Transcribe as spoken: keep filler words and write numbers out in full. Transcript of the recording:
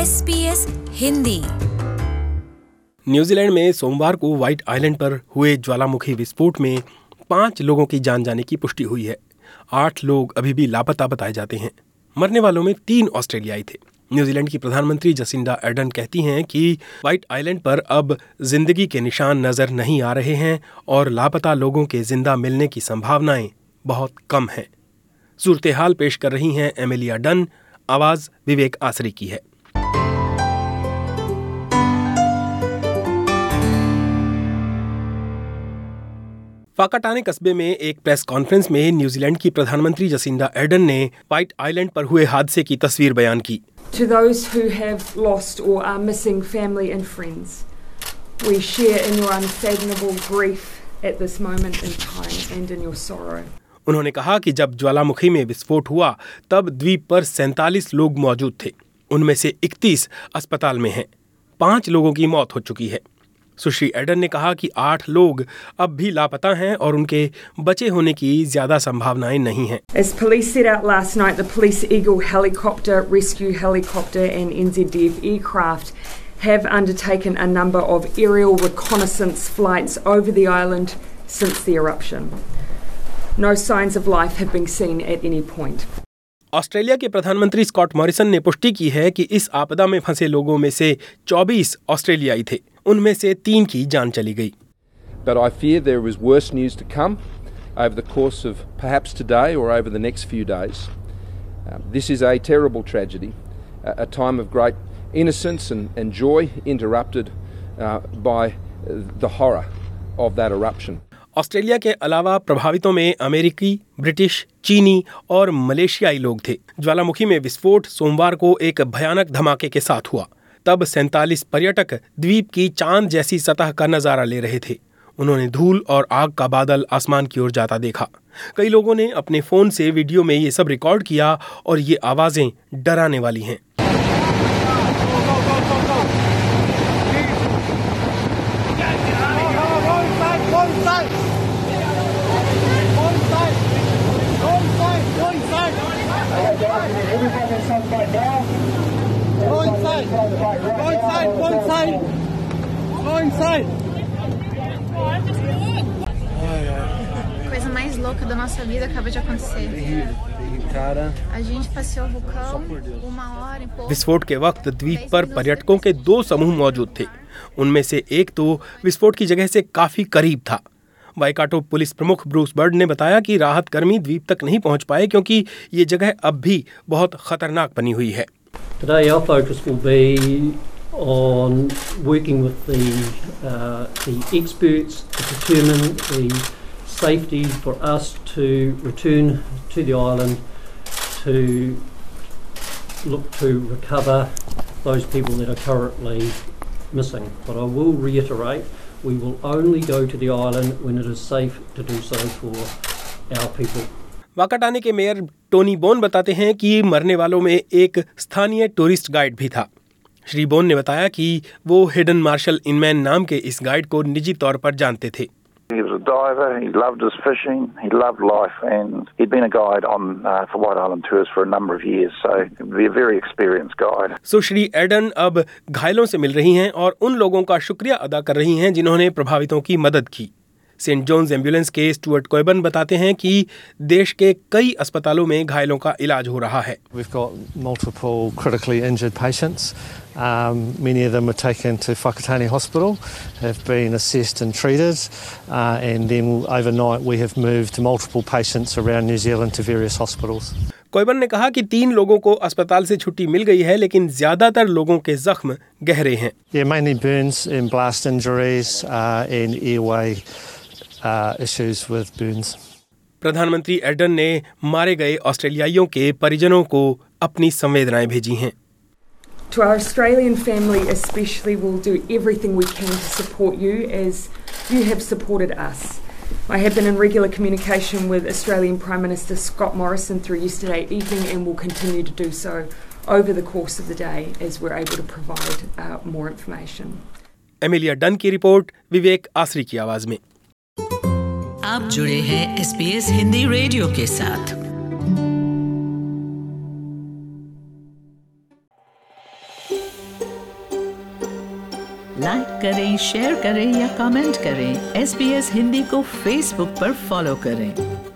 S B S Hindi. New Zealand में सोमवार को व्हाइट आइलैंड पर हुए ज्वालामुखी विस्फोट में पांच लोगों की जान जाने की पुष्टि हुई है। आठ लोग अभी भी लापता बताए जाते हैं। मरने वालों में तीन ऑस्ट्रेलियाई थे। न्यूजीलैंड की प्रधानमंत्री जसिंडा अर्डर्न कहती हैं कि व्हाइट आइलैंड पर अब जिंदगी के निशान नजर नहीं आ रहे हैं और लापता लोगों के जिंदा मिलने की संभावनाएं बहुत कम हैं। सूरत हाल पेश कर रही हैं एमिलिया डन। आवाज विवेक आसरी की है। वाकाटाने कस्बे में एक प्रेस कॉन्फ्रेंस में न्यूजीलैंड की प्रधानमंत्री जसिंडा अर्डर्न ने व्हाइट आइलैंड पर हुए हादसे की तस्वीर बयान की। To those who have lost or are missing family and friends, we share in your unfathomable grief at this moment in time and in your sorrow. उन्होंने कहा कि जब ज्वालामुखी में विस्फोट हुआ तब द्वीप पर सैंतालीस लोग मौजूद थे। उनमें से इकतीस अस्पताल में हैं। पांच लोगों की मौत हो चुकी है। सुश्री एडन ने कहा कि आठ लोग अब भी लापता हैं और उनके बचे होने की ज्यादा संभावनाएं नहीं हैं। As police set out last night, the Police Eagle helicopter, rescue helicopter and N Z D F aircraft have undertaken a number of aerial reconnaissance flights over the island since the eruption. No signs of life have been seen at any point. Australia के प्रधानमंत्री Scott Morrison ने पुष्टि की है कि इस आपदा में फंसे लोगों में से चौबीस ऑस्ट्रेलियाई थे। उनमें से तीन की जान चली गई। But I fear there is worse news to come over the course of perhaps today or over the next few days. Uh, this is a terrible tragedy, a, a time of great innocence and, and joy interrupted uh, by the horror of that eruption. Australia के अलावा प्रभावितों में अमेरिकी, British, चीनी और मलेशियाई लोग थे। ज्वालामुखी में विस्फोट सोमवार को एक भयानक धमाके के साथ हुआ। तब सैंतालीस पर्यटक द्वीप की चांद जैसी सतह का नजारा ले रहे थे। उन्होंने धूल और आग का बादल आसमान की ओर जाता देखा। कई लोगों ने अपने फोन से वीडियो में ये सब रिकॉर्ड किया और ये आवाजें डराने वाली हैं। Coisa mais louca da nossa vida acaba de acontecer. A gente passeou o vulcão uma hora em pouco. विस्फोट के वक्त द्वीप पर पर्यटकों के दो समूह मौजूद थे। उनमें से एक तो विस्फोट की जगह से काफी करीब था। वाइकाटो पुलिस प्रमुख ब्रूस बर्ड ने बताया कि राहत कर्मी द्वीप तक नहीं पहुंच पाए क्योंकि ये जगह अब भी बहुत खतरनाक बनी हुई है। Today our focus will be on working with the uh, the experts to determine the safety for us to return to the island to look to recover those people that are currently missing. But I will reiterate, we will only go to the island when it is safe to do so for our people. वाकाटाने के mayor Tony bone बताते हैं कि मरने वालों में एक स्थानीय tourist guide भी था। श्री बोन ने बताया कि वो हिडन मार्शल इनमैन नाम के इस गाइड को निजी तौर पर जानते थे। He was a diver, he loved his fishing, he loved life, and he'd been a guide on uh, for White Island tours for a number of years, so he'd be a very experienced guide. So Shri Ardern अब घायलों से मिल रही हैं और उन लोगों का शुक्रिया अदा कर रही हैं जिन्होंने प्रभावितों की मदद की। सेंट जॉन्स एम्बुलेंस के स्टुअर्ट कोयबन बताते हैं कि देश के कई अस्पतालों में घायलों का इलाज हो रहा है। We've got multiple critically injured patients. Um, many of them were taken to Whakatane Hospital, have been assessed and treated, uh, and then overnight we have moved multiple patients around New Zealand to various hospitals. कोयबन ने कहा कि तीन लोगों को अस्पताल से छुट्टी मिल गई है, लेकिन ज्यादातर लोगों के जख्म गहरे हैं। Yeah, mainly burns and blast injuries uh, and airway uh, issues with burns. प्रधानमंत्री एडन ने मारे गए ऑस्ट्रेलियाइयों के परिजनों को अपनी संवेदनाएं भेजी हैं। To our Australian family especially, we'll do everything we can to support you as you have supported us. I have been in regular communication with Australian Prime Minister Scott Morrison through yesterday evening and will continue to do so over the course of the day as we're able to provide uh, more information. Emilia Dunn की रिपोर्ट, विवेक आसरी की आवाज में। आप जुड़े हैं S B S Hindi radio के साथ। लाइक करें, शेयर करें या कमेंट करें। एस बी एस हिंदी को फेसबुक पर फॉलो करें।